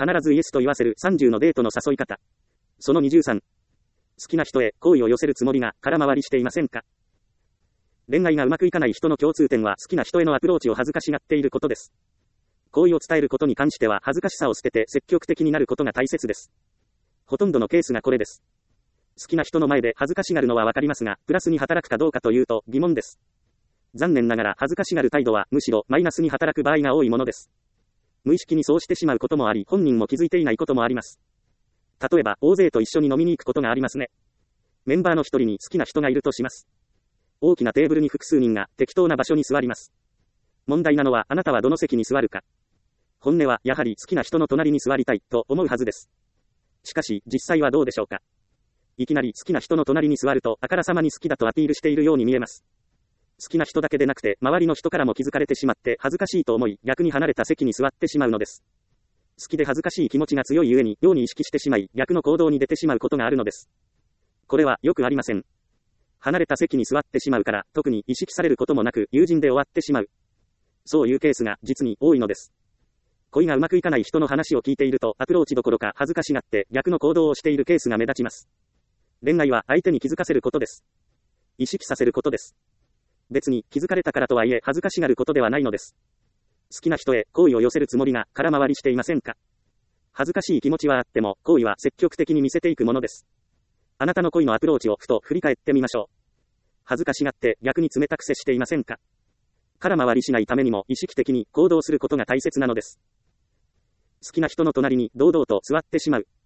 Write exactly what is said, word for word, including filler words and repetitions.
必ずイエスと言わせるさんじゅうのデートの誘い方。そのにじゅうさん。好きな人へ好意を寄せるつもりが空回りしていませんか？恋愛がうまくいかない人の共通点は好きな人へのアプローチを恥ずかしがっていることです。好意を伝えることに関しては恥ずかしさを捨てて積極的になることが大切です。ほとんどのケースがこれです。好きな人の前で恥ずかしがるのはわかりますが、プラスに働くかどうかというと疑問です。残念ながら恥ずかしがる態度はむしろマイナスに働く場合が多いものです。無意識にそうしてしまうこともあり、本人も気づいていないこともあります。例えば、大勢と一緒に飲みに行くことがありますね。メンバーの一人に好きな人がいるとします。大きなテーブルに複数人が適当な場所に座ります。問題なのはあなたはどの席に座るか。本音はやはり好きな人の隣に座りたいと思うはずです。しかし、実際はどうでしょうか。いきなり好きな人の隣に座るとあからさまに好きだとアピールしているように見えます。好きな人だけでなくて周りの人からも気づかれてしまって恥ずかしいと思い逆に離れた席に座ってしまうのです。好きで恥ずかしい気持ちが強いゆえに妙に意識してしまい逆の行動に出てしまうことがあるのです。これはよくありません。離れた席に座ってしまうから特に意識されることもなく友人で終わってしまう。そういうケースが実に多いのです。恋がうまくいかない人の話を聞いているとアプローチどころか恥ずかしがって逆の行動をしているケースが目立ちます。恋愛は相手に気づかせることです。意識させることです。別に気づかれたからとはいえ恥ずかしがることではないのです。好きな人へ好意を寄せるつもりが空回りしていませんか？恥ずかしい気持ちはあっても好意は積極的に見せていくものです。あなたの恋のアプローチをふと振り返ってみましょう。恥ずかしがって逆に冷たく接していませんか？空回りしないためにも意識的に行動することが大切なのです。好きな人の隣に堂々と座ってしまう。